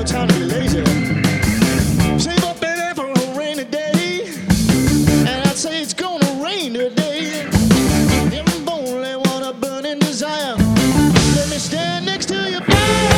time to be lazy. Save up in there for a rainy day, and I'd say it's gonna rain today. If I only want a burning desire, let me stand next to your fire.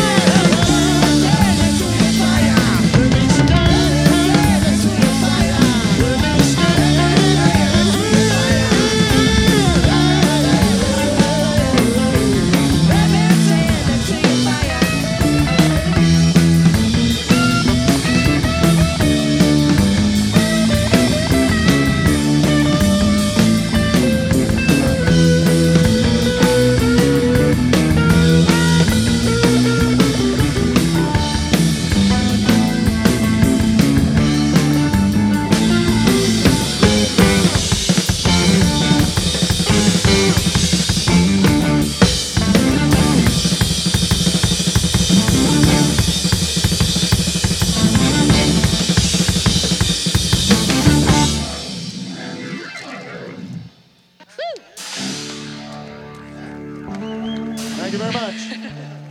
Thank you very much.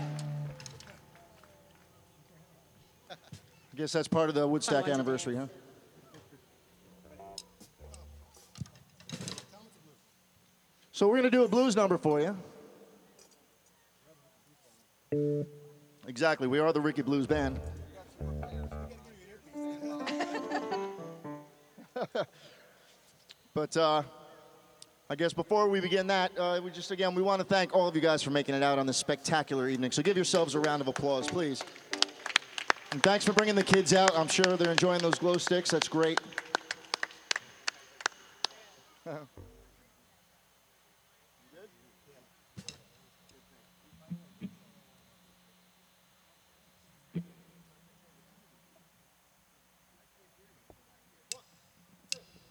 I guess that's part of the Woodstock anniversary, huh? So we're going to do a blues number for you. Exactly. We are the Ricky Blues Band. But I guess before we begin that, we want to thank all of you guys for making it out on this spectacular evening. So give yourselves a round of applause, please. And thanks for bringing the kids out. I'm sure they're enjoying those glow sticks. That's great.